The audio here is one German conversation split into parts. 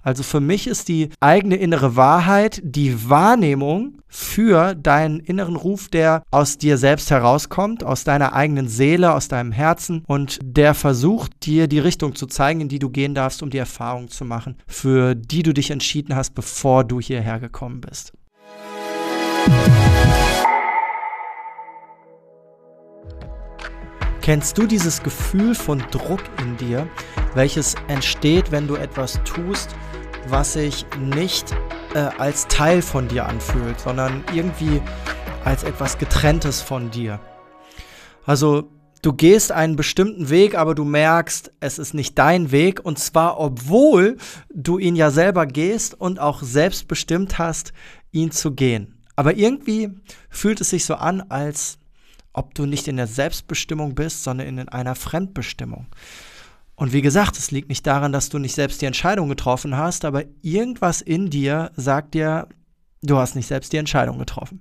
Also für mich ist die eigene innere Wahrheit die Wahrnehmung für deinen inneren Ruf, der aus dir selbst herauskommt, aus deiner eigenen Seele, aus deinem Herzen und der versucht, dir die Richtung zu zeigen, in die du gehen darfst, um die Erfahrung zu machen, für die du dich entschieden hast, bevor du hierher gekommen bist. Kennst du dieses Gefühl von Druck in dir, welches entsteht, wenn du etwas tust, was sich nicht als Teil von dir anfühlt, sondern irgendwie als etwas Getrenntes von dir? Also du gehst einen bestimmten Weg, aber du merkst, es ist nicht dein Weg, und zwar obwohl du ihn ja selber gehst und auch selbst bestimmt hast, ihn zu gehen. Aber irgendwie fühlt es sich so an, als ob du nicht in der Selbstbestimmung bist, sondern in einer Fremdbestimmung. Und wie gesagt, es liegt nicht daran, dass du nicht selbst die Entscheidung getroffen hast, aber irgendwas in dir sagt dir, du hast nicht selbst die Entscheidung getroffen.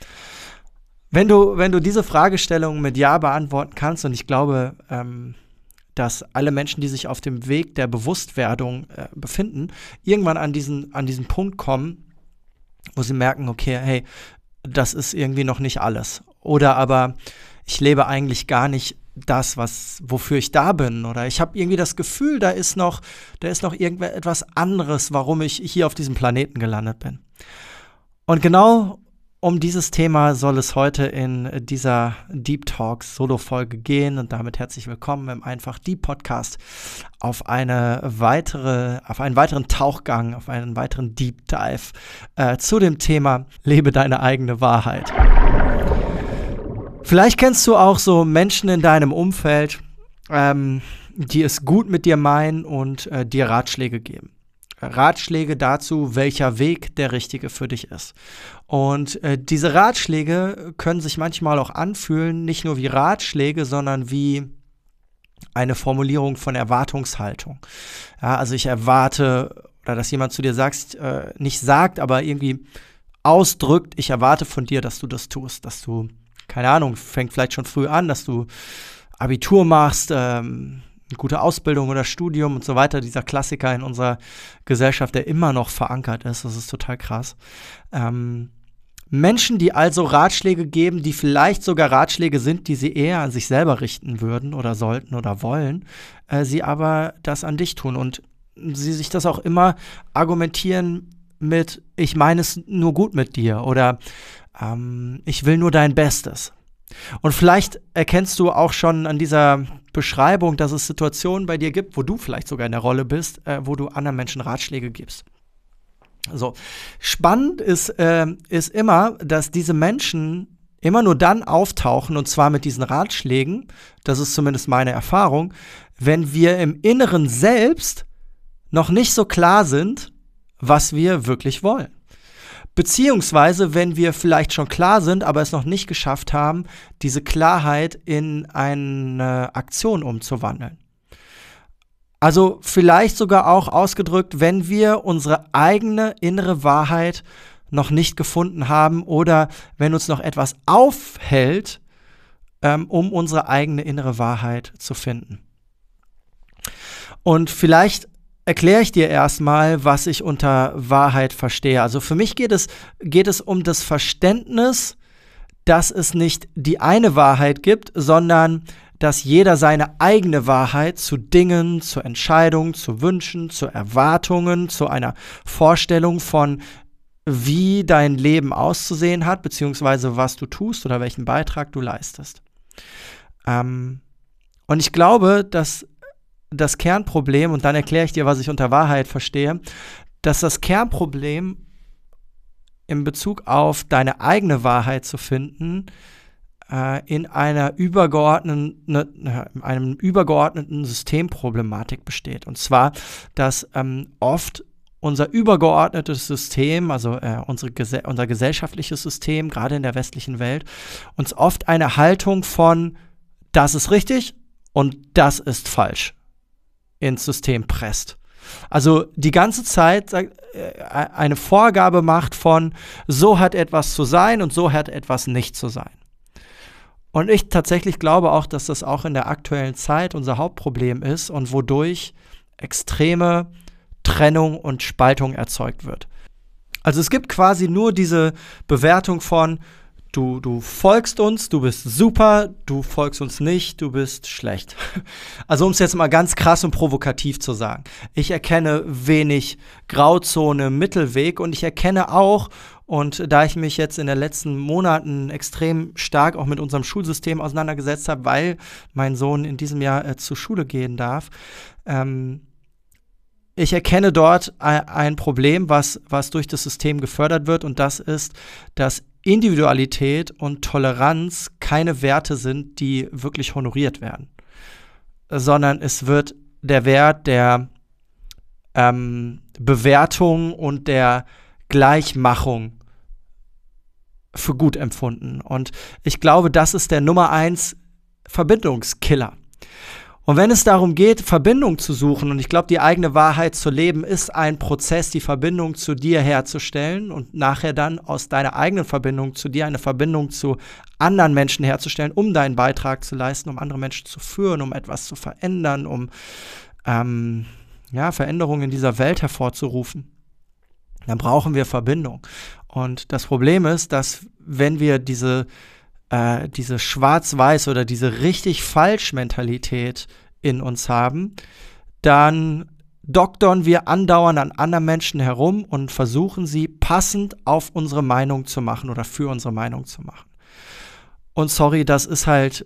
Wenn du diese Fragestellung mit Ja beantworten kannst, und ich glaube, dass alle Menschen, die sich auf dem Weg der Bewusstwerdung befinden, irgendwann an diesen Punkt kommen, wo sie merken, okay, hey, das ist irgendwie noch nicht alles. Oder aber ich lebe eigentlich gar nicht das, wofür ich da bin. Oder ich habe irgendwie das Gefühl, da ist noch irgendetwas anderes, warum ich hier auf diesem Planeten gelandet bin. Und genau um dieses Thema soll es heute in dieser Deep Talks Solo-Folge gehen. Und damit herzlich willkommen im Einfach Deep Podcast auf einen weiteren Tauchgang, auf einen weiteren Deep Dive zu dem Thema Lebe deine eigene Wahrheit. Vielleicht kennst du auch so Menschen in deinem Umfeld, die es gut mit dir meinen und dir Ratschläge geben. Ratschläge dazu, welcher Weg der richtige für dich ist. Und diese Ratschläge können sich manchmal auch anfühlen, nicht nur wie Ratschläge, sondern wie eine Formulierung von Erwartungshaltung. Ja, also ich erwarte, oder dass jemand zu dir nicht sagt, aber irgendwie ausdrückt, ich erwarte von dir, dass du das tust, dass du, keine Ahnung, fängt vielleicht schon früh an, dass du Abitur machst, eine gute Ausbildung oder Studium und so weiter, dieser Klassiker in unserer Gesellschaft, der immer noch verankert ist, das ist total krass. Menschen, die also Ratschläge geben, die vielleicht sogar Ratschläge sind, die sie eher an sich selber richten würden oder sollten oder wollen, sie aber das an dich tun und sie sich das auch immer argumentieren mit, ich meine es nur gut mit dir oder ich will nur dein Bestes. Und vielleicht erkennst du auch schon an dieser Beschreibung, dass es Situationen bei dir gibt, wo du vielleicht sogar in der Rolle bist, wo du anderen Menschen Ratschläge gibst. So, spannend ist immer, dass diese Menschen immer nur dann auftauchen, und zwar mit diesen Ratschlägen, das ist zumindest meine Erfahrung, wenn wir im Inneren selbst noch nicht so klar sind, was wir wirklich wollen. Beziehungsweise, wenn wir vielleicht schon klar sind, aber es noch nicht geschafft haben, diese Klarheit in eine Aktion umzuwandeln. Also vielleicht sogar auch ausgedrückt, wenn wir unsere eigene innere Wahrheit noch nicht gefunden haben oder wenn uns noch etwas aufhält, um unsere eigene innere Wahrheit zu finden. Und vielleicht erkläre ich dir erstmal, was ich unter Wahrheit verstehe. Also für mich geht es um das Verständnis, dass es nicht die eine Wahrheit gibt, sondern dass jeder seine eigene Wahrheit zu Dingen, zu Entscheidungen, zu Wünschen, zu Erwartungen, zu einer Vorstellung von, wie dein Leben auszusehen hat, beziehungsweise was du tust oder welchen Beitrag du leistest. Und ich glaube, dass das Kernproblem, und dann erkläre ich dir, was ich unter Wahrheit verstehe, dass das Kernproblem in Bezug auf deine eigene Wahrheit zu finden, in einem übergeordneten Systemproblematik besteht. Und zwar, dass oft unser übergeordnetes System, also unser gesellschaftliches System, gerade in der westlichen Welt, uns oft eine Haltung von das ist richtig und das ist falsch ins System presst. Also die ganze Zeit eine Vorgabe macht von so hat etwas zu sein und so hat etwas nicht zu sein. Und ich tatsächlich glaube auch, dass das auch in der aktuellen Zeit unser Hauptproblem ist und wodurch extreme Trennung und Spaltung erzeugt wird. Also es gibt quasi nur diese Bewertung von du folgst uns, du bist super, du folgst uns nicht, du bist schlecht. Also um es jetzt mal ganz krass und provokativ zu sagen. Ich erkenne wenig Grauzone, Mittelweg und ich erkenne auch, und da ich mich jetzt in den letzten Monaten extrem stark auch mit unserem Schulsystem auseinandergesetzt habe, weil mein Sohn in diesem Jahr zur Schule gehen darf, ich erkenne dort ein Problem, was durch das System gefördert wird, und das ist, dass Individualität und Toleranz keine Werte sind, die wirklich honoriert werden, sondern es wird der Wert der Bewertung und der Gleichmachung für gut empfunden. Und ich glaube, das ist der Nummer 1 Verbindungskiller. Und wenn es darum geht, Verbindung zu suchen, und ich glaube, die eigene Wahrheit zu leben, ist ein Prozess, die Verbindung zu dir herzustellen und nachher dann aus deiner eigenen Verbindung zu dir eine Verbindung zu anderen Menschen herzustellen, um deinen Beitrag zu leisten, um andere Menschen zu führen, um etwas zu verändern, um Veränderungen in dieser Welt hervorzurufen. Dann brauchen wir Verbindung. Und das Problem ist, dass wenn wir diese Schwarz-Weiß- oder diese richtig-falsch-Mentalität in uns haben, dann doktern wir andauernd an anderen Menschen herum und versuchen sie passend auf unsere Meinung zu machen oder für unsere Meinung zu machen. Und sorry, das ist halt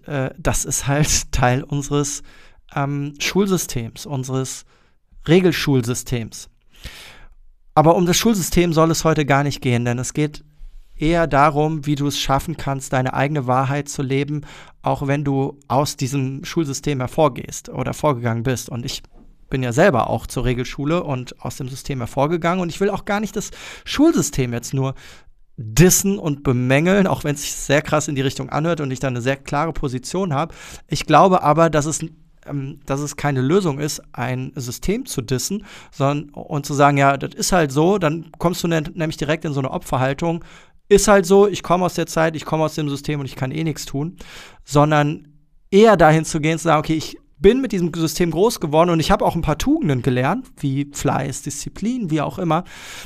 Teil unseres Schulsystems, unseres Regelschulsystems. Aber um das Schulsystem soll es heute gar nicht gehen, denn es geht eher darum, wie du es schaffen kannst, deine eigene Wahrheit zu leben, auch wenn du aus diesem Schulsystem hervorgehst oder vorgegangen bist. Und ich bin ja selber auch zur Regelschule und aus dem System hervorgegangen. Und ich will auch gar nicht das Schulsystem jetzt nur dissen und bemängeln, auch wenn es sich sehr krass in die Richtung anhört und ich da eine sehr klare Position habe. Ich glaube aber, dass es keine Lösung ist, ein System zu dissen, und zu sagen, ja, das ist halt so, dann kommst du nämlich direkt in so eine Opferhaltung. Ist halt so, ich komme aus der Zeit, ich komme aus dem System und ich kann eh nichts tun, sondern eher dahin zu gehen, zu sagen, okay, ich bin mit diesem System groß geworden und ich habe auch ein paar Tugenden gelernt, wie Fleiß, Disziplin, wie auch immer,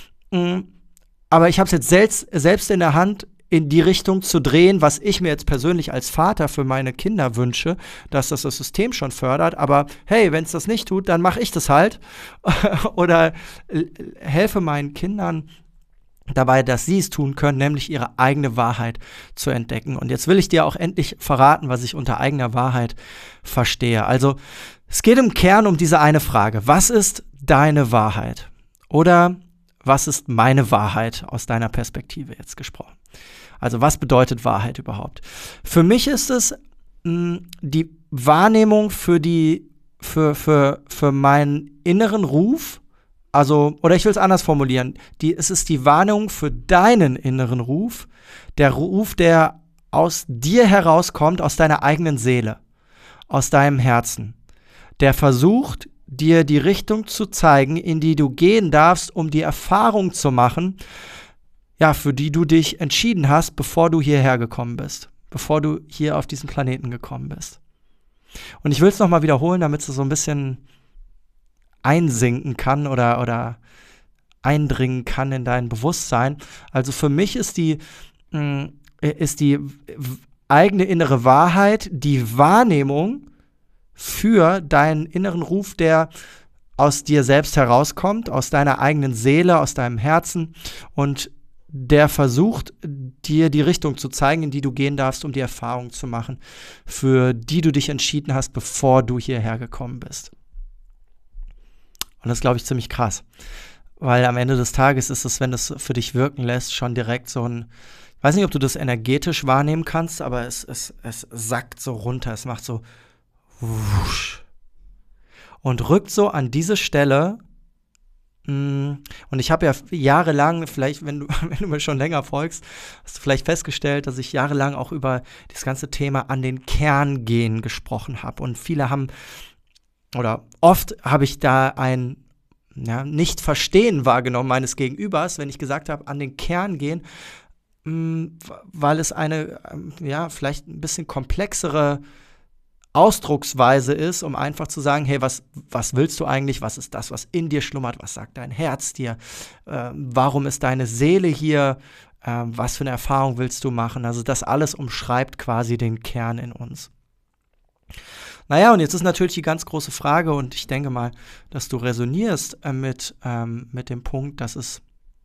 aber ich habe es jetzt selbst in der Hand, in die Richtung zu drehen, was ich mir jetzt persönlich als Vater für meine Kinder wünsche, dass das System schon fördert, aber hey, wenn es das nicht tut, dann mache ich das halt oder helfe meinen Kindern dabei, dass sie es tun können, nämlich ihre eigene Wahrheit zu entdecken. Und jetzt will ich dir auch endlich verraten, was ich unter eigener Wahrheit verstehe. Also es geht im Kern um diese eine Frage: Was ist deine Wahrheit? Oder was ist meine Wahrheit aus deiner Perspektive jetzt gesprochen? Also was bedeutet Wahrheit überhaupt? Für mich ist es die Wahrnehmung für meinen inneren Ruf. Also, oder ich will es anders formulieren, es ist die Wahrnehmung für deinen inneren Ruf, der Ruf, der aus dir herauskommt, aus deiner eigenen Seele, aus deinem Herzen, der versucht, dir die Richtung zu zeigen, in die du gehen darfst, um die Erfahrung zu machen, ja, für die du dich entschieden hast, bevor du hierher gekommen bist, bevor du hier auf diesen Planeten gekommen bist. Und ich will es nochmal wiederholen, damit es so ein bisschen einsinken kann oder eindringen kann in dein Bewusstsein. Also für mich ist die eigene innere Wahrheit die Wahrnehmung für deinen inneren Ruf, der aus dir selbst herauskommt, aus deiner eigenen Seele, aus deinem Herzen, und der versucht, dir die Richtung zu zeigen, in die du gehen darfst, um die Erfahrung zu machen, für die du dich entschieden hast, bevor du hierher gekommen bist. Und das ist, glaube ich, ziemlich krass. Weil am Ende des Tages ist es, wenn du es für dich wirken lässt, schon direkt so ein, ich weiß nicht, ob du das energetisch wahrnehmen kannst, aber es sackt so runter, es macht so wusch und rückt so an diese Stelle. Und ich habe ja jahrelang, vielleicht, wenn du mir schon länger folgst, hast du vielleicht festgestellt, dass ich jahrelang auch über das ganze Thema an den Kern gehen gesprochen habe. Und viele haben, oder oft habe ich da ein Nicht-Verstehen wahrgenommen meines Gegenübers, wenn ich gesagt habe, an den Kern gehen, weil es eine, vielleicht ein bisschen komplexere Ausdrucksweise ist, um einfach zu sagen, hey, was willst du eigentlich? Was ist das, was in dir schlummert? Was sagt dein Herz dir? Warum ist deine Seele hier? Was für eine Erfahrung willst du machen? Also das alles umschreibt quasi den Kern in uns. Naja, und jetzt ist natürlich die ganz große Frage, und ich denke mal, dass du resonierst mit dem Punkt, dass es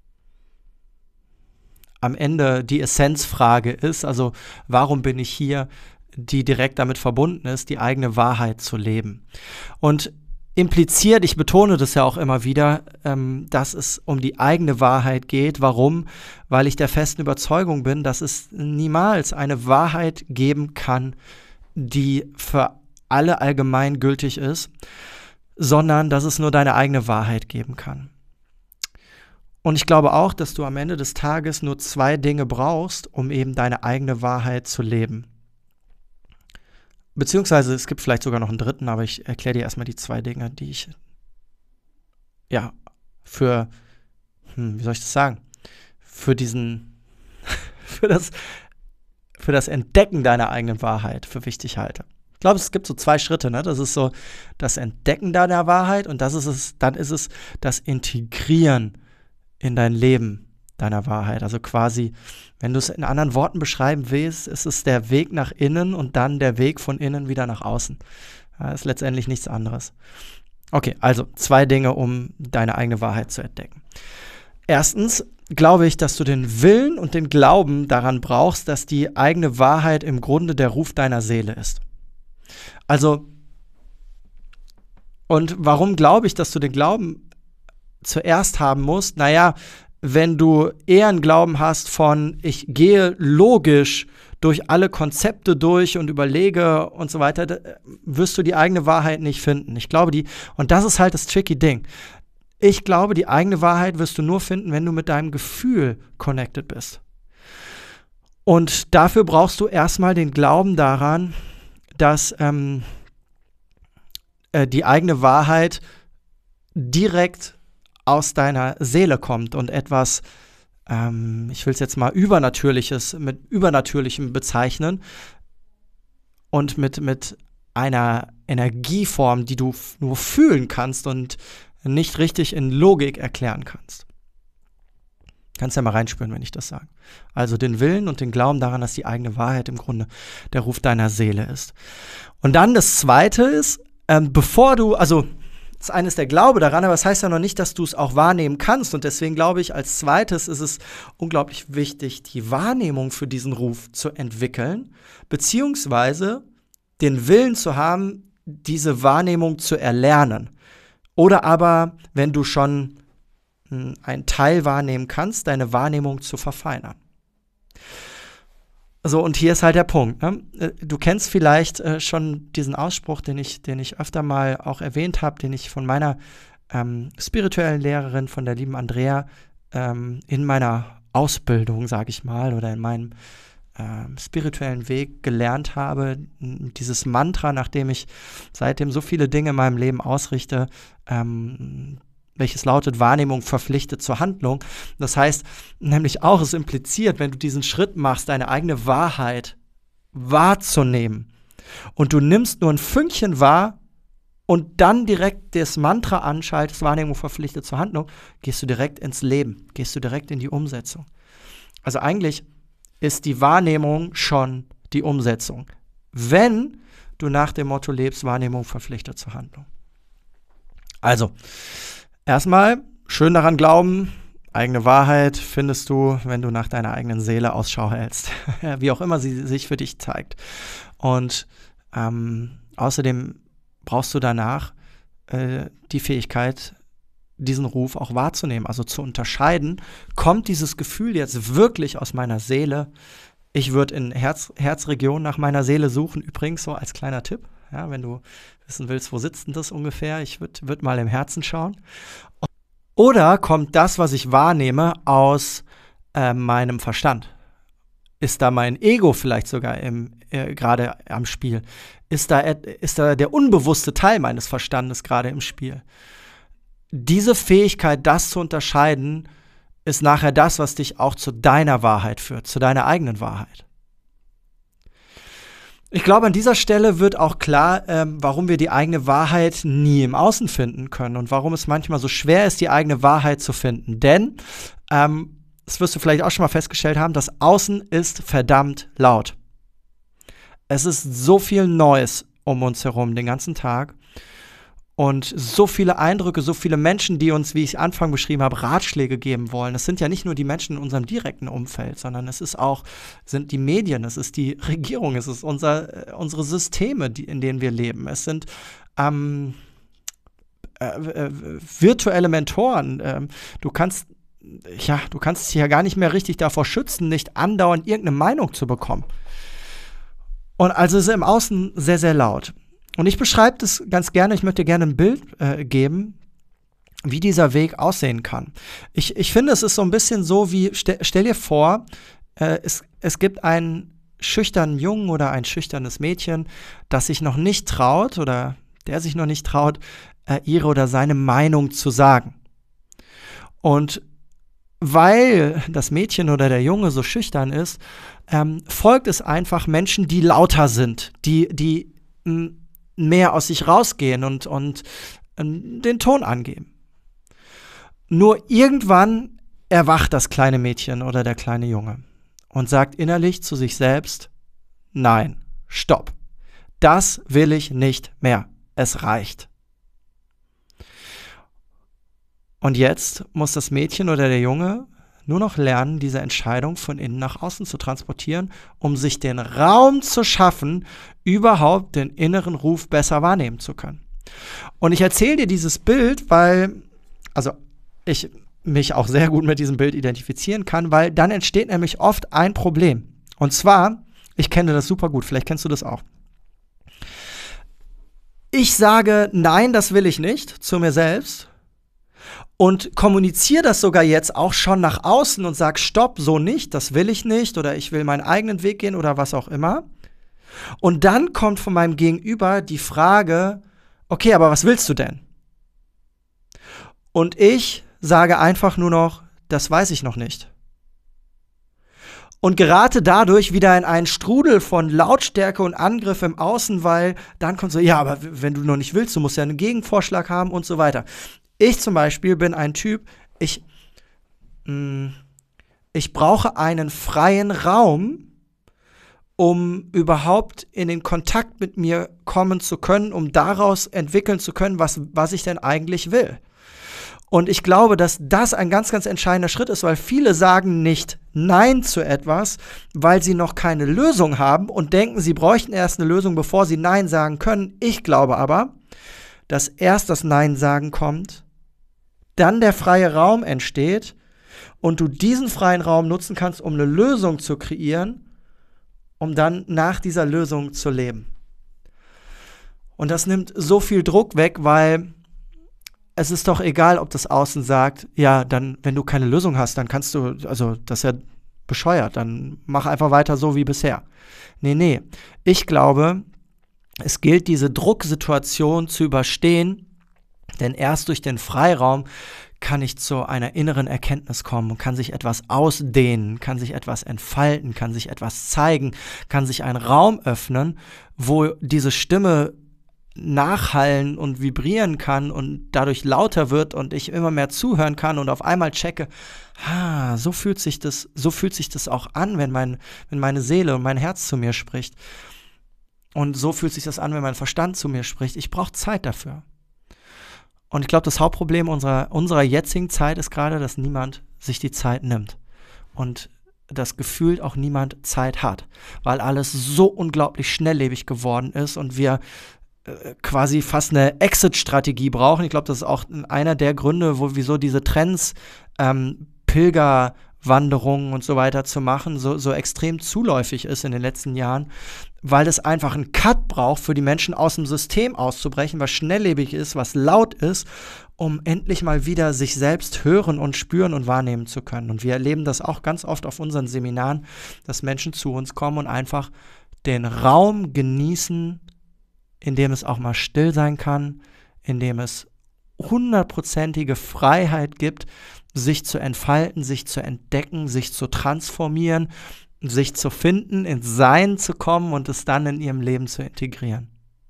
am Ende die Essenzfrage ist, also warum bin ich hier, die direkt damit verbunden ist, die eigene Wahrheit zu leben. Und impliziert, ich betone das ja auch immer wieder, dass es um die eigene Wahrheit geht. Warum? Weil ich der festen Überzeugung bin, dass es niemals eine Wahrheit geben kann, die für alle allgemein gültig ist, sondern dass es nur deine eigene Wahrheit geben kann. Und ich glaube auch, dass du am Ende des Tages nur 2 Dinge brauchst, um eben deine eigene Wahrheit zu leben. Beziehungsweise es gibt vielleicht sogar noch einen dritten, aber ich erkläre dir erstmal die 2 Dinge, die ich für, wie soll ich das sagen, für das Entdecken deiner eigenen Wahrheit für wichtig halte. Ich glaube, es gibt so 2 Schritte, ne? Das ist so das Entdecken deiner Wahrheit und dann ist es das Integrieren in dein Leben deiner Wahrheit. Also quasi, wenn du es in anderen Worten beschreiben willst, ist es der Weg nach innen und dann der Weg von innen wieder nach außen. Das ist letztendlich nichts anderes. Okay, also 2 Dinge, um deine eigene Wahrheit zu entdecken. Erstens glaube ich, dass du den Willen und den Glauben daran brauchst, dass die eigene Wahrheit im Grunde der Ruf deiner Seele ist. Also, und warum glaube ich, dass du den Glauben zuerst haben musst? Naja, wenn du eher einen Glauben hast von, ich gehe logisch durch alle Konzepte durch und überlege und so weiter, wirst du die eigene Wahrheit nicht finden. Ich glaube, und das ist halt das tricky Ding. Ich glaube, die eigene Wahrheit wirst du nur finden, wenn du mit deinem Gefühl connected bist. Und dafür brauchst du erstmal den Glauben daran, dass die eigene Wahrheit direkt aus deiner Seele kommt und etwas, ich will es jetzt mal Übernatürliches mit Übernatürlichem bezeichnen und mit einer Energieform, die du nur fühlen kannst und nicht richtig in Logik erklären kannst. Kannst ja mal reinspüren, wenn ich das sage. Also den Willen und den Glauben daran, dass die eigene Wahrheit im Grunde der Ruf deiner Seele ist. Und dann das Zweite ist, das eine ist der Glaube daran, aber das heißt ja noch nicht, dass du es auch wahrnehmen kannst. Und deswegen glaube ich, als Zweites ist es unglaublich wichtig, die Wahrnehmung für diesen Ruf zu entwickeln, beziehungsweise den Willen zu haben, diese Wahrnehmung zu erlernen. Oder aber, wenn du schon einen Teil wahrnehmen kannst, deine Wahrnehmung zu verfeinern. So, und hier ist halt der Punkt. Ne? Du kennst vielleicht schon diesen Ausspruch, den ich öfter mal auch erwähnt habe, den ich von meiner spirituellen Lehrerin, von der lieben Andrea, in meiner Ausbildung, sage ich mal, oder in meinem spirituellen Weg gelernt habe. Dieses Mantra, nachdem ich seitdem so viele Dinge in meinem Leben ausrichte, welches lautet, Wahrnehmung verpflichtet zur Handlung. Das heißt nämlich auch, es impliziert, wenn du diesen Schritt machst, deine eigene Wahrheit wahrzunehmen und du nimmst nur ein Fünkchen wahr und dann direkt das Mantra anschaltest, Wahrnehmung verpflichtet zur Handlung, gehst du direkt ins Leben, gehst du direkt in die Umsetzung. Also eigentlich ist die Wahrnehmung schon die Umsetzung, wenn du nach dem Motto lebst, Wahrnehmung verpflichtet zur Handlung. Also, erstmal schön daran glauben, eigene Wahrheit findest du, wenn du nach deiner eigenen Seele Ausschau hältst, wie auch immer sie sich für dich zeigt. Und außerdem brauchst du danach die Fähigkeit, diesen Ruf auch wahrzunehmen, also zu unterscheiden, kommt dieses Gefühl jetzt wirklich aus meiner Seele? Ich würde in Herzregion nach meiner Seele suchen, übrigens so als kleiner Tipp. Ja, wenn du wissen willst, wo sitzt denn das ungefähr? Ich würd mal im Herzen schauen. Oder kommt das, was ich wahrnehme, aus meinem Verstand? Ist da mein Ego vielleicht sogar gerade am Spiel? Ist da der unbewusste Teil meines Verstandes gerade im Spiel? Diese Fähigkeit, das zu unterscheiden, ist nachher das, was dich auch zu deiner Wahrheit führt, zu deiner eigenen Wahrheit. Ich glaube, an dieser Stelle wird auch klar, warum wir die eigene Wahrheit nie im Außen finden können und warum es manchmal so schwer ist, die eigene Wahrheit zu finden. Denn, das wirst du vielleicht auch schon mal festgestellt haben, das Außen ist verdammt laut. Es ist so viel Neues um uns herum den ganzen Tag und so viele Eindrücke, so viele Menschen, die uns, wie ich am Anfang beschrieben habe, Ratschläge geben wollen. Es sind ja nicht nur die Menschen in unserem direkten Umfeld, sondern es ist auch, sind die Medien, es ist die Regierung, es ist unsere Systeme, in denen wir leben. Es sind virtuelle Mentoren. Du kannst dich ja gar nicht mehr richtig davor schützen, nicht andauernd irgendeine Meinung zu bekommen. Und also ist es im Außen sehr, sehr laut. Und ich beschreibe das ganz gerne, ich möchte gerne ein Bild geben, wie dieser Weg aussehen kann. Ich finde, es ist so ein bisschen so wie, stell dir vor, es gibt einen schüchternen Jungen oder ein schüchternes Mädchen, das sich noch nicht traut oder der sich noch nicht traut, ihre oder seine Meinung zu sagen. Und weil das Mädchen oder der Junge so schüchtern ist, folgt es einfach Menschen, die lauter sind, die mehr aus sich rausgehen und den Ton angeben. Nur irgendwann erwacht das kleine Mädchen oder der kleine Junge und sagt innerlich zu sich selbst: Nein, stopp, das will ich nicht mehr, es reicht. Und jetzt muss das Mädchen oder der Junge nur noch lernen, diese Entscheidung von innen nach außen zu transportieren, um sich den Raum zu schaffen, überhaupt den inneren Ruf besser wahrnehmen zu können. Und ich erzähle dir dieses Bild, weil ich mich auch sehr gut mit diesem Bild identifizieren kann, weil dann entsteht nämlich oft ein Problem. Und zwar, ich kenne das super gut, vielleicht kennst du das auch. Ich sage, nein, das will ich nicht, zu mir selbst. Und kommuniziere das sogar jetzt auch schon nach außen und sage, stopp, so nicht, das will ich nicht oder ich will meinen eigenen Weg gehen oder was auch immer. Und dann kommt von meinem Gegenüber die Frage, okay, aber was willst du denn? Und ich sage einfach nur noch, das weiß ich noch nicht. Und gerate dadurch wieder in einen Strudel von Lautstärke und Angriff im Außen, weil dann kommt so, ja, aber wenn du noch nicht willst, du musst ja einen Gegenvorschlag haben und so weiter. Ich zum Beispiel bin ein Typ, ich brauche einen freien Raum, um überhaupt in den Kontakt mit mir kommen zu können, um daraus entwickeln zu können, was ich denn eigentlich will. Und ich glaube, dass das ein ganz, ganz entscheidender Schritt ist, weil viele sagen nicht Nein zu etwas, weil sie noch keine Lösung haben und denken, sie bräuchten erst eine Lösung, bevor sie Nein sagen können. Ich glaube aber, dass erst das Nein sagen kommt, dann der freie Raum entsteht und du diesen freien Raum nutzen kannst, um eine Lösung zu kreieren, um dann nach dieser Lösung zu leben. Und das nimmt so viel Druck weg, weil es ist doch egal, ob das Außen sagt, ja, dann, wenn du keine Lösung hast, dann kannst du, also das ist ja bescheuert, dann mach einfach weiter so wie bisher. Nee, ich glaube, es gilt, diese Drucksituation zu überstehen, denn erst durch den Freiraum kann ich zu einer inneren Erkenntnis kommen und kann sich etwas ausdehnen, kann sich etwas entfalten, kann sich etwas zeigen, kann sich ein Raum öffnen, wo diese Stimme nachhallen und vibrieren kann und dadurch lauter wird und ich immer mehr zuhören kann und auf einmal checke, so fühlt sich das auch an, wenn meine Seele und mein Herz zu mir spricht. Und so fühlt sich das an, wenn mein Verstand zu mir spricht. Ich brauche Zeit dafür. Und ich glaube, das Hauptproblem unserer jetzigen Zeit ist gerade, dass niemand sich die Zeit nimmt. Und dass gefühlt auch niemand Zeit hat. Weil alles so unglaublich schnelllebig geworden ist und wir quasi fast eine Exit-Strategie brauchen. Ich glaube, das ist auch einer der Gründe, wieso diese Trends, Pilgerwanderungen und so weiter zu machen, so extrem zuläufig ist in den letzten Jahren, weil es einfach einen Cut braucht, für die Menschen aus dem System auszubrechen, was schnelllebig ist, was laut ist, um endlich mal wieder sich selbst hören und spüren und wahrnehmen zu können. Und wir erleben das auch ganz oft auf unseren Seminaren, dass Menschen zu uns kommen und einfach den Raum genießen, in dem es auch mal still sein kann, in dem es 100%ige Freiheit gibt, sich zu entfalten, sich zu entdecken, sich zu transformieren, sich zu finden, ins Sein zu kommen und es dann in ihrem Leben zu integrieren.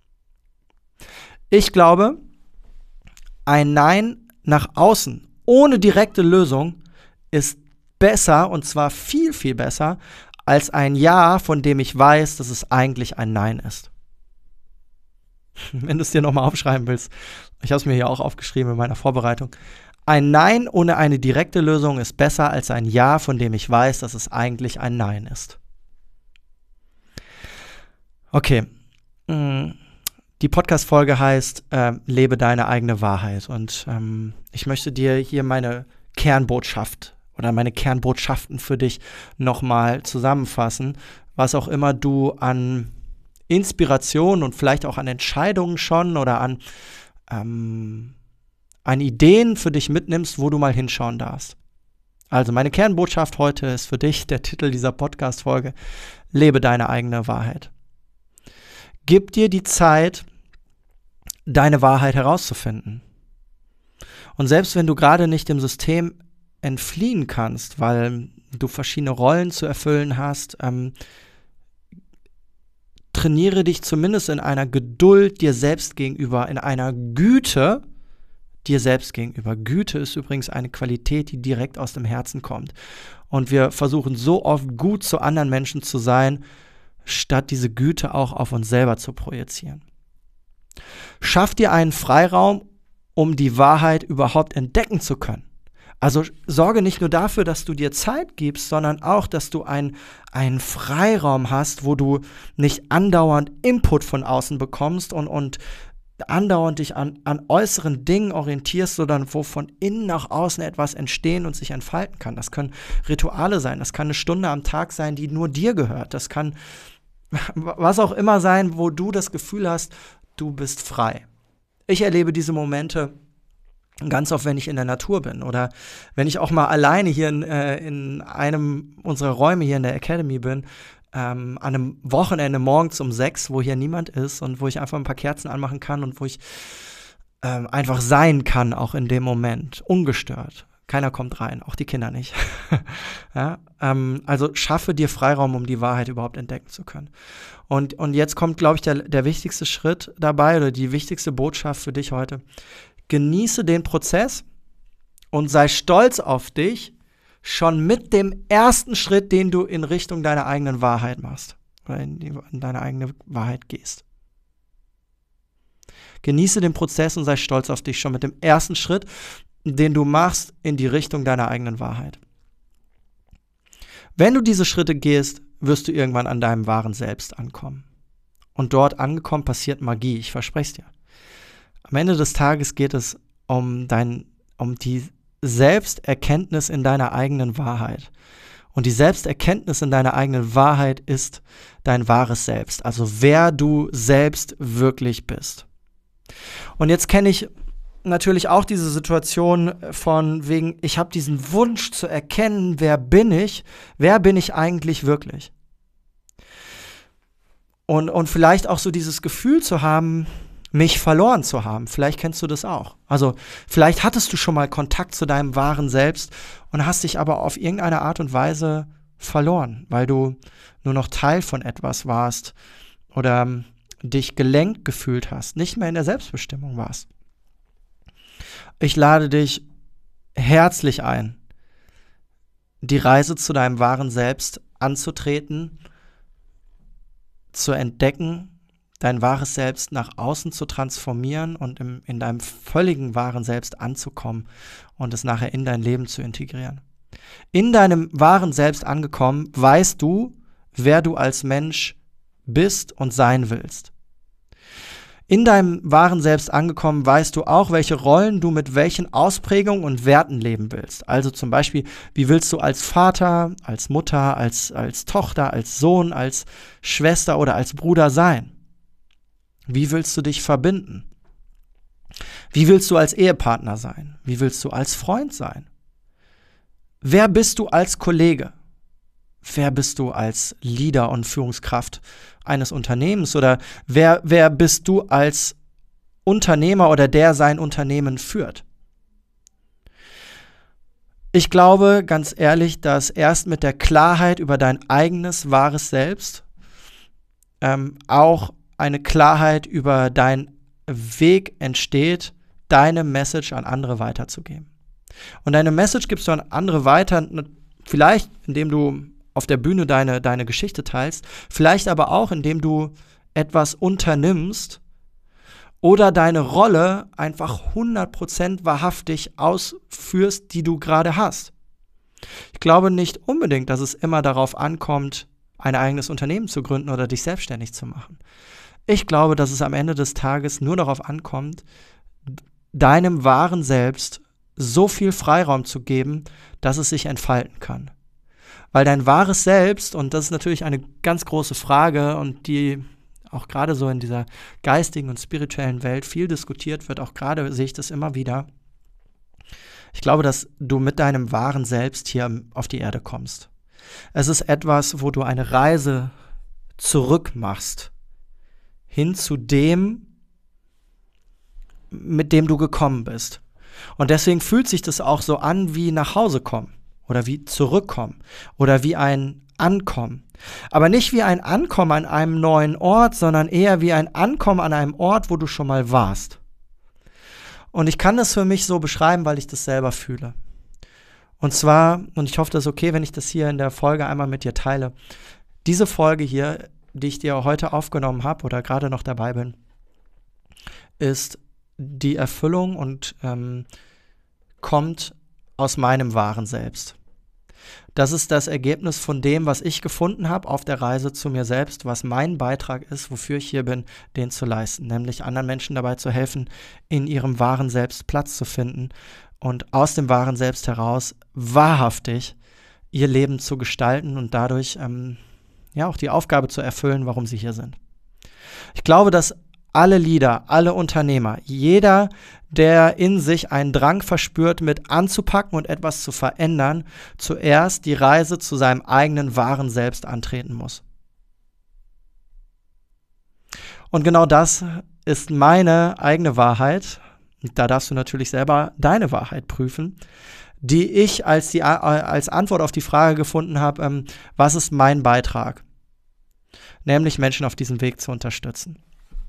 Ich glaube, ein Nein nach außen ohne direkte Lösung ist besser, und zwar viel, viel besser, als ein Ja, von dem ich weiß, dass es eigentlich ein Nein ist. Wenn du es dir nochmal aufschreiben willst, ich habe es mir hier auch aufgeschrieben in meiner Vorbereitung. Ein Nein ohne eine direkte Lösung ist besser als ein Ja, von dem ich weiß, dass es eigentlich ein Nein ist. Okay, die Podcast-Folge heißt Lebe deine eigene Wahrheit, und ich möchte dir hier meine Kernbotschaft oder meine Kernbotschaften für dich nochmal zusammenfassen, was auch immer du an Inspiration und vielleicht auch an Entscheidungen schon oder an Ideen für dich mitnimmst, wo du mal hinschauen darfst. Also meine Kernbotschaft heute ist für dich der Titel dieser Podcast-Folge: Lebe deine eigene Wahrheit. Gib dir die Zeit, deine Wahrheit herauszufinden. Und selbst wenn du gerade nicht dem System entfliehen kannst, weil du verschiedene Rollen zu erfüllen hast, trainiere dich zumindest in einer Geduld dir selbst gegenüber, in einer Güte dir selbst gegenüber. Güte ist übrigens eine Qualität, die direkt aus dem Herzen kommt. Und wir versuchen so oft gut zu anderen Menschen zu sein, statt diese Güte auch auf uns selber zu projizieren. Schaff dir einen Freiraum, um die Wahrheit überhaupt entdecken zu können. Also sorge nicht nur dafür, dass du dir Zeit gibst, sondern auch, dass du einen Freiraum hast, wo du nicht andauernd Input von außen bekommst und andauernd dich an äußeren Dingen orientierst, sondern wo von innen nach außen etwas entstehen und sich entfalten kann. Das können Rituale sein, das kann eine Stunde am Tag sein, die nur dir gehört. Das kann was auch immer sein, wo du das Gefühl hast, du bist frei. Ich erlebe diese Momente ganz oft, wenn ich in der Natur bin oder wenn ich auch mal alleine hier in einem unserer Räume hier in der Academy bin, an einem Wochenende morgens um 6, wo hier niemand ist und wo ich einfach ein paar Kerzen anmachen kann und wo ich einfach sein kann, auch in dem Moment, ungestört. Keiner kommt rein, auch die Kinder nicht. Ja, also schaffe dir Freiraum, um die Wahrheit überhaupt entdecken zu können. Und jetzt kommt, glaube ich, der wichtigste Schritt dabei oder die wichtigste Botschaft für dich heute. Genieße den Prozess und sei stolz auf dich, schon mit dem ersten Schritt, den du in Richtung deiner eigenen Wahrheit machst oder in deine eigene Wahrheit gehst. Genieße den Prozess und sei stolz auf dich schon mit dem ersten Schritt, den du machst in die Richtung deiner eigenen Wahrheit. Wenn du diese Schritte gehst, wirst du irgendwann an deinem wahren Selbst ankommen. Und dort angekommen passiert Magie, ich verspreche es dir. Am Ende des Tages geht es um die Selbsterkenntnis in deiner eigenen Wahrheit. Und die Selbsterkenntnis in deiner eigenen Wahrheit ist dein wahres Selbst, also wer du selbst wirklich bist. Und jetzt kenne ich natürlich auch diese Situation von wegen, ich habe diesen Wunsch zu erkennen, wer bin ich eigentlich wirklich? Und vielleicht auch so dieses Gefühl zu haben, mich verloren zu haben. Vielleicht kennst du das auch. Also vielleicht hattest du schon mal Kontakt zu deinem wahren Selbst und hast dich aber auf irgendeine Art und Weise verloren, weil du nur noch Teil von etwas warst oder dich gelenkt gefühlt hast, nicht mehr in der Selbstbestimmung warst. Ich lade dich herzlich ein, die Reise zu deinem wahren Selbst anzutreten, zu entdecken, dein wahres Selbst nach außen zu transformieren und in deinem völligen wahren Selbst anzukommen und es nachher in dein Leben zu integrieren. In deinem wahren Selbst angekommen, weißt du, wer du als Mensch bist und sein willst. In deinem wahren Selbst angekommen, weißt du auch, welche Rollen du mit welchen Ausprägungen und Werten leben willst. Also zum Beispiel, wie willst du als Vater, als Mutter, als Tochter, als Sohn, als Schwester oder als Bruder sein? Wie willst du dich verbinden? Wie willst du als Ehepartner sein? Wie willst du als Freund sein? Wer bist du als Kollege? Wer bist du als Leader und Führungskraft eines Unternehmens? Oder wer bist du als Unternehmer oder der sein Unternehmen führt? Ich glaube, ganz ehrlich, dass erst mit der Klarheit über dein eigenes wahres Selbst auch eine Klarheit über deinen Weg entsteht, deine Message an andere weiterzugeben. Und deine Message gibst du an andere weiter, vielleicht indem du auf der Bühne deine Geschichte teilst, vielleicht aber auch indem du etwas unternimmst oder deine Rolle einfach 100% wahrhaftig ausführst, die du gerade hast. Ich glaube nicht unbedingt, dass es immer darauf ankommt, ein eigenes Unternehmen zu gründen oder dich selbstständig zu machen. Ich glaube, dass es am Ende des Tages nur darauf ankommt, deinem wahren Selbst so viel Freiraum zu geben, dass es sich entfalten kann. Weil dein wahres Selbst, und das ist natürlich eine ganz große Frage und die auch gerade so in dieser geistigen und spirituellen Welt viel diskutiert wird, auch gerade sehe ich das immer wieder. Ich glaube, dass du mit deinem wahren Selbst hier auf die Erde kommst. Es ist etwas, wo du eine Reise zurück machst, hin zu dem, mit dem du gekommen bist. Und deswegen fühlt sich das auch so an wie nach Hause kommen oder wie zurückkommen oder wie ein Ankommen. Aber nicht wie ein Ankommen an einem neuen Ort, sondern eher wie ein Ankommen an einem Ort, wo du schon mal warst. Und ich kann das für mich so beschreiben, weil ich das selber fühle. Und zwar, und ich hoffe, das ist okay, wenn ich das hier in der Folge einmal mit dir teile, diese Folge hier, die ich dir heute aufgenommen habe oder gerade noch dabei bin, ist die Erfüllung und kommt aus meinem wahren Selbst. Das ist das Ergebnis von dem, was ich gefunden habe auf der Reise zu mir selbst, was mein Beitrag ist, wofür ich hier bin, den zu leisten, nämlich anderen Menschen dabei zu helfen, in ihrem wahren Selbst Platz zu finden und aus dem wahren Selbst heraus wahrhaftig ihr Leben zu gestalten und dadurch auch die Aufgabe zu erfüllen, warum sie hier sind. Ich glaube, dass alle Leader, alle Unternehmer, jeder, der in sich einen Drang verspürt, mit anzupacken und etwas zu verändern, zuerst die Reise zu seinem eigenen wahren Selbst antreten muss. Und genau das ist meine eigene Wahrheit. Da darfst du natürlich selber deine Wahrheit prüfen, die ich als Antwort auf die Frage gefunden habe, was ist mein Beitrag? Nämlich Menschen auf diesem Weg zu unterstützen.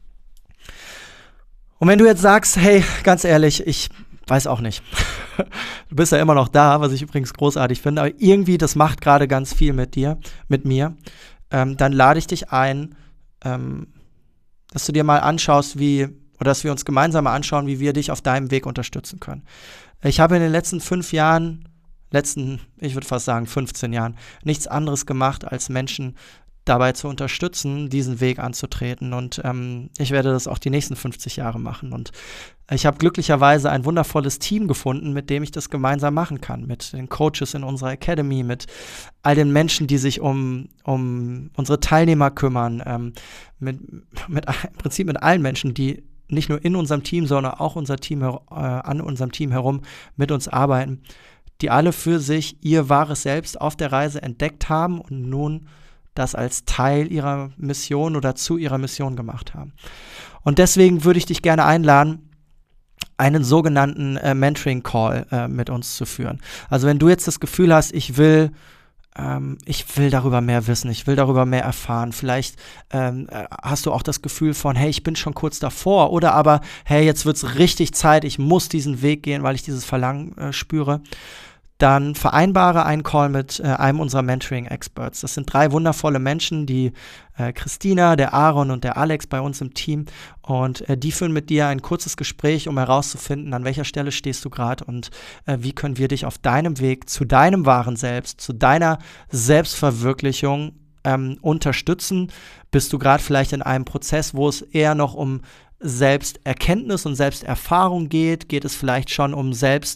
Und wenn du jetzt sagst, hey, ganz ehrlich, ich weiß auch nicht. Du bist ja immer noch da, was ich übrigens großartig finde, aber irgendwie, das macht gerade ganz viel mit mir. Dann lade ich dich ein, dass du dir mal anschaust, dass wir uns gemeinsam mal anschauen, wie wir dich auf deinem Weg unterstützen können. Ich habe in den letzten ich würde fast sagen 15 Jahren, nichts anderes gemacht, als Menschen dabei zu unterstützen, diesen Weg anzutreten. Und ich werde das auch die nächsten 50 Jahre machen. Und ich habe glücklicherweise ein wundervolles Team gefunden, mit dem ich das gemeinsam machen kann. Mit den Coaches in unserer Academy, mit all den Menschen, die sich um unsere Teilnehmer kümmern, im Prinzip mit allen Menschen, die nicht nur in unserem Team, sondern auch an unserem Team herum mit uns arbeiten, die alle für sich ihr wahres Selbst auf der Reise entdeckt haben und nun das als Teil ihrer Mission oder zu ihrer Mission gemacht haben. Und deswegen würde ich dich gerne einladen, einen sogenannten Mentoring-Call mit uns zu führen. Also wenn du jetzt das Gefühl hast, ich will darüber mehr wissen, ich will darüber mehr erfahren, vielleicht hast du auch das Gefühl von, hey, ich bin schon kurz davor, oder aber, hey, jetzt wird es richtig Zeit, ich muss diesen Weg gehen, weil ich dieses Verlangen spüre, dann vereinbare einen Call mit einem unserer Mentoring-Experts. Das sind 3 wundervolle Menschen, die Christina, der Aaron und der Alex bei uns im Team. Und die führen mit dir ein kurzes Gespräch, um herauszufinden, an welcher Stelle stehst du gerade und wie können wir dich auf deinem Weg zu deinem wahren Selbst, zu deiner Selbstverwirklichung unterstützen. Bist du gerade vielleicht in einem Prozess, wo es eher noch um Selbsterkenntnis und Selbsterfahrung geht? Geht es vielleicht schon um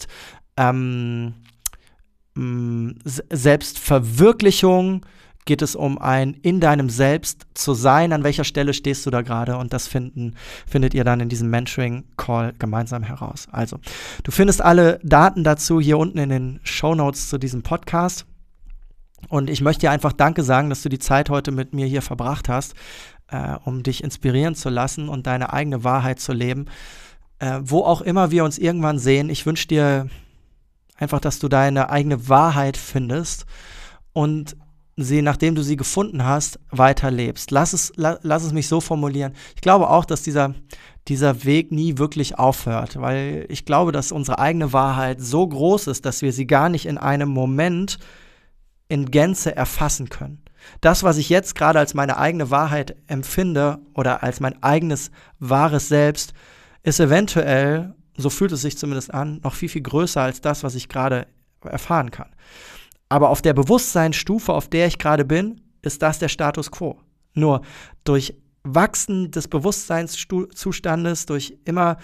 Selbstverwirklichung? Geht es um ein in deinem Selbst zu sein? An welcher Stelle stehst du da gerade? Und das findet ihr dann in diesem Mentoring-Call gemeinsam heraus. Also, du findest alle Daten dazu hier unten in den Shownotes zu diesem Podcast. Und ich möchte dir einfach Danke sagen, dass du die Zeit heute mit mir hier verbracht hast, um dich inspirieren zu lassen und deine eigene Wahrheit zu leben. Wo auch immer wir uns irgendwann sehen, ich wünsche dir Einfach, dass du deine eigene Wahrheit findest und sie, nachdem du sie gefunden hast, weiterlebst. Lass es mich so formulieren. Ich glaube auch, dass dieser Weg nie wirklich aufhört, weil ich glaube, dass unsere eigene Wahrheit so groß ist, dass wir sie gar nicht in einem Moment in Gänze erfassen können. Das, was ich jetzt gerade als meine eigene Wahrheit empfinde oder als mein eigenes wahres Selbst, ist eventuell, so fühlt es sich zumindest an, noch viel, viel größer als das, was ich gerade erfahren kann. Aber auf der Bewusstseinsstufe, auf der ich gerade bin, ist das der Status quo. Nur durch Wachsen des Bewusstseinszustandes, durch immer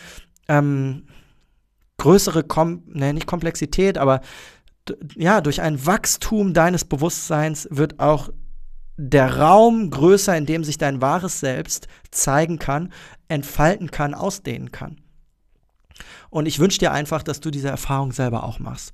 größere, nicht Komplexität, aber durch ein Wachstum deines Bewusstseins wird auch der Raum größer, in dem sich dein wahres Selbst zeigen kann, entfalten kann, ausdehnen kann. Und ich wünsche dir einfach, dass du diese Erfahrung selber auch machst.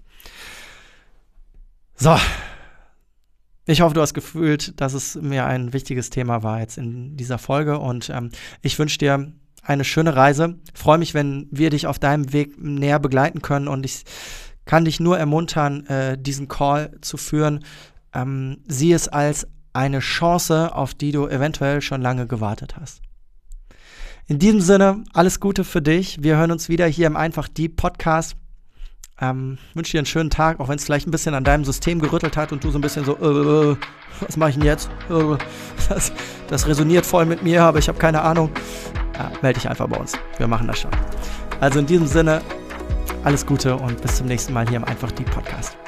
So, ich hoffe, du hast gefühlt, dass es mir ein wichtiges Thema war jetzt in dieser Folge und ich wünsche dir eine schöne Reise. Freue mich, wenn wir dich auf deinem Weg näher begleiten können und ich kann dich nur ermuntern, diesen Call zu führen. Sieh es als eine Chance, auf die du eventuell schon lange gewartet hast. In diesem Sinne, alles Gute für dich. Wir hören uns wieder hier im Einfach Deep Podcast. Wünsche dir einen schönen Tag, auch wenn es vielleicht ein bisschen an deinem System gerüttelt hat und du so ein bisschen so, was mache ich denn jetzt? Das resoniert voll mit mir, aber ich habe keine Ahnung. Ja, melde dich einfach bei uns. Wir machen das schon. Also in diesem Sinne, alles Gute und bis zum nächsten Mal hier im Einfach Deep Podcast.